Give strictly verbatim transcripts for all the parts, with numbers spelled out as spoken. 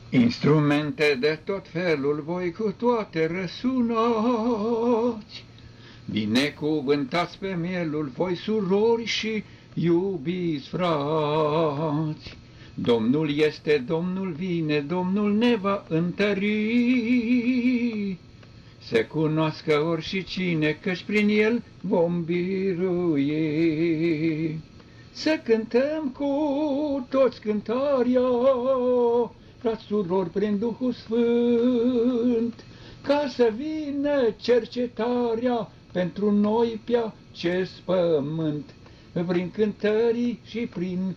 Instrumente de tot felul voi cu toate răsunați, binecuvântați pe mielul voi surori și iubiți frați. Domnul este, Domnul vine, Domnul ne va întări. Să cunoască ori și cine, căci prin el vom birui. Să cântăm cu toți cântarea, frați, surori, prin Duhul Sfânt, ca să vină cercetarea pentru noi pe acest pământ, prin cântării și prin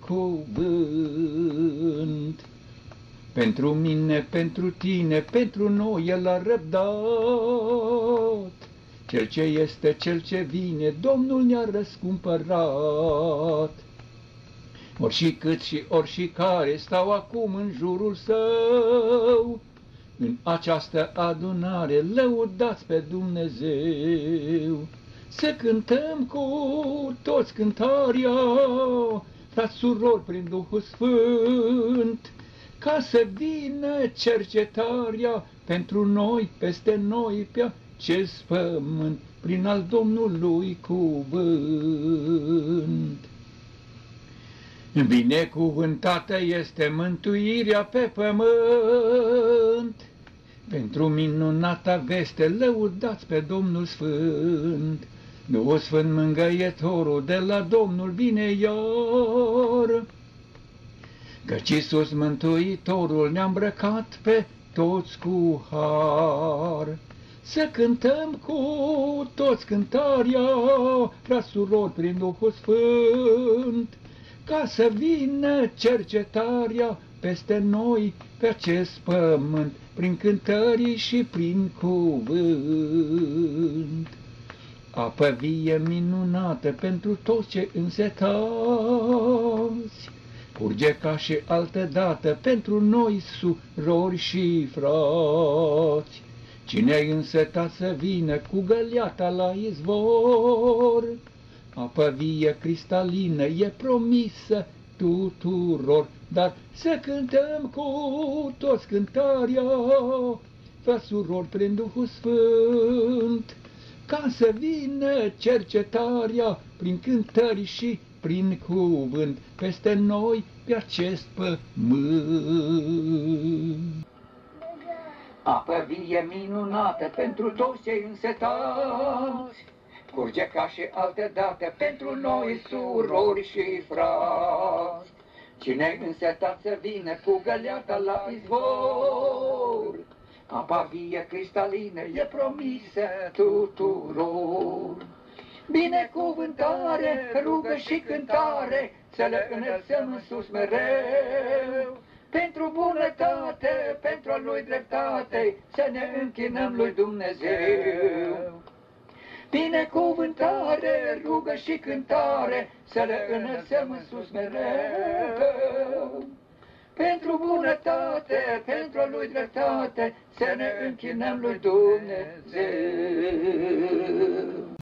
cuvânt. Pentru mine, pentru tine, pentru noi el a răbdat, cel ce este, cel ce vine, Domnul ne-a răscumpărat. Ori și cât și ori și care stau acum în jurul său, în această adunare lăudați pe Dumnezeu. Să cântăm cu toți cântarea, frați, surori, prin Duhul Sfânt, ca să vină cercetarea pentru noi, peste noi, pe acest pământ, prin al Domnului cuvânt. Binecuvântată este mântuirea pe pământ, pentru minunata veste lăudați pe Domnul Sfânt. Duhul Sfânt mângâietorul de la Domnul vine iar, căci Iisus Mântuitorul ne-a îmbrăcat pe toți cu har. Să cântăm cu toți cântarea, frați, surori, prin Duhul Sfânt, ca să vină cercetarea peste noi, pe acest pământ, prin cântării și prin cuvânt. Apă vie minunată pentru toți ce însetați, curge ca și altădată pentru noi, surori și frați. Cine-ai însetat să vină cu găleata la izvor, apă vie cristalină e promisă tuturor. Dar să cântăm cu toți cântarea, frați, surori, prin Duhul Sfânt, ca să vină cercetarea prin cântări și prin cuvânt peste noi, pe acest pământ. Apă vie minunată pentru toți cei însetați, curge ca și altădată pentru noi, surori și frați. Cine-ai însetat să vină cu găleata la izvor, apa vie cristalină e promisă tuturor. Binecuvântare, rugă și cântare, să le înălțăm în sus mereu. Pentru bunătate, pentru a lui dreptate, să ne închinăm lui Dumnezeu. Binecuvântare, rugă și cântare, să le înălțăm în sus mereu. Pentru bunătate, pentru a lui dreptate, să ne închinăm lui Dumnezeu.